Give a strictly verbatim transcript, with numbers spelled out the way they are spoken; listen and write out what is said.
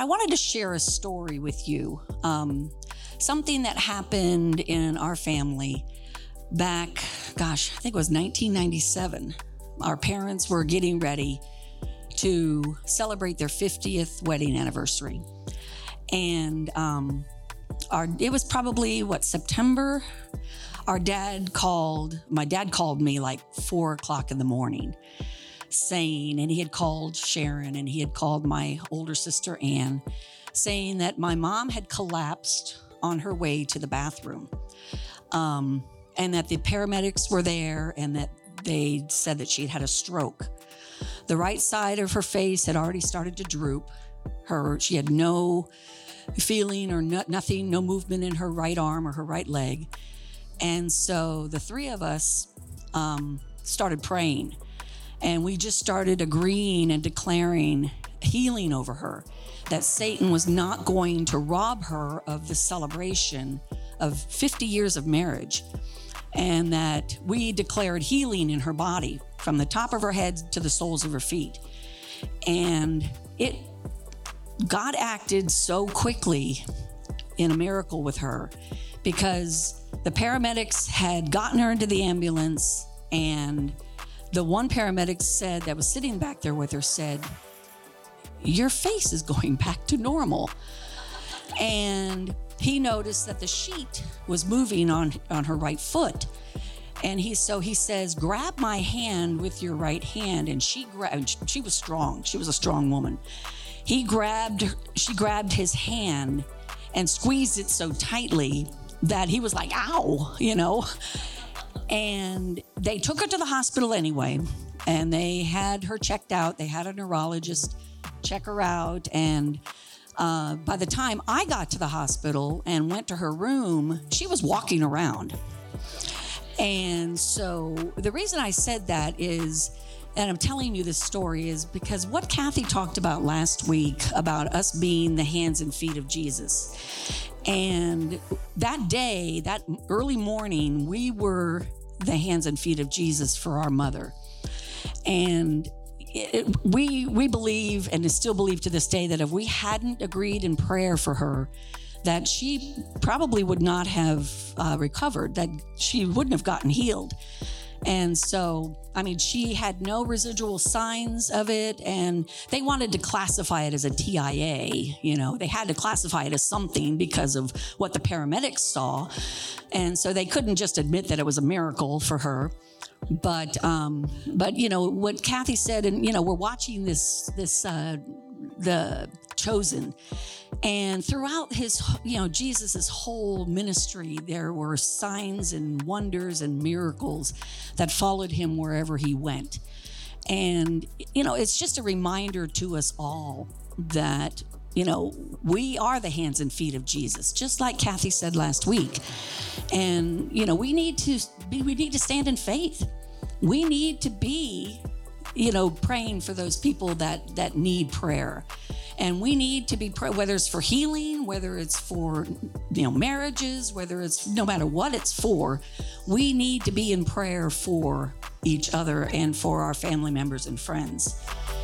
I wanted to share a story with you. Um, something that happened in our family back, gosh, I think it was nineteen ninety-seven. Our parents were getting ready to celebrate their fiftieth wedding anniversary. And um, our it was probably, what, September? Our dad called, my dad called me like four o'clock in the morning saying, and he had called Sharon and he had called my older sister Ann, saying that my mom had collapsed on her way to the bathroom. Um, and that the paramedics were there and that they said that she had had a stroke. The right side of her face had already started to droop. Her, she had no feeling or no, nothing, no movement in her right arm or her right leg. And so the three of us um, started praying, and we just started agreeing and declaring healing over her, that Satan was not going to rob her of the celebration of fifty years of marriage, and that we declared healing in her body from the top of her head to the soles of her feet. And it, God acted so quickly in a miracle with her, because the paramedics had gotten her into the ambulance, and the one paramedic said, that was sitting back there with her, said, "Your face is going back to normal." And he noticed that the sheet was moving on, on her right foot. And he, so he says, "Grab my hand with your right hand." And she grabbed, she was strong. She was a strong woman. He grabbed, she grabbed his hand and squeezed it so tightly that he was like, "Ow," you know. And they took her to the hospital anyway, and they had her checked out. They had a neurologist check her out. And uh, by the time I got to the hospital and went to her room, she was walking around. And so the reason I said that is, and I'm telling you this story, is because what Kathy talked about last week about us being the hands and feet of Jesus. And that day, that early morning, we were the hands and feet of Jesus for our mother. And it, we we believe, and still believe to this day, that if we hadn't agreed in prayer for her, that she probably would not have uh, recovered, that she wouldn't have gotten healed. And so, I mean, she had no residual signs of it, and they wanted to classify it as a T I A. You know, they had to classify it as something because of what the paramedics saw. And so they couldn't just admit that it was a miracle for her. But, um, but you know, what Kathy said, and, you know, we're watching this, this, uh, the Chosen. And throughout his, you know, Jesus's whole ministry, there were signs and wonders and miracles that followed him wherever he went. And, you know, it's just a reminder to us all that, you know, we are the hands and feet of Jesus, just like Kathy said last week. And, you know, we need to be, we need to stand in faith. We need to be, you know, praying for those people that, that need prayer. And we need to be, whether it's for healing, whether it's for, you know, marriages, whether it's, no matter what it's for, we need to be in prayer for each other and for our family members and friends.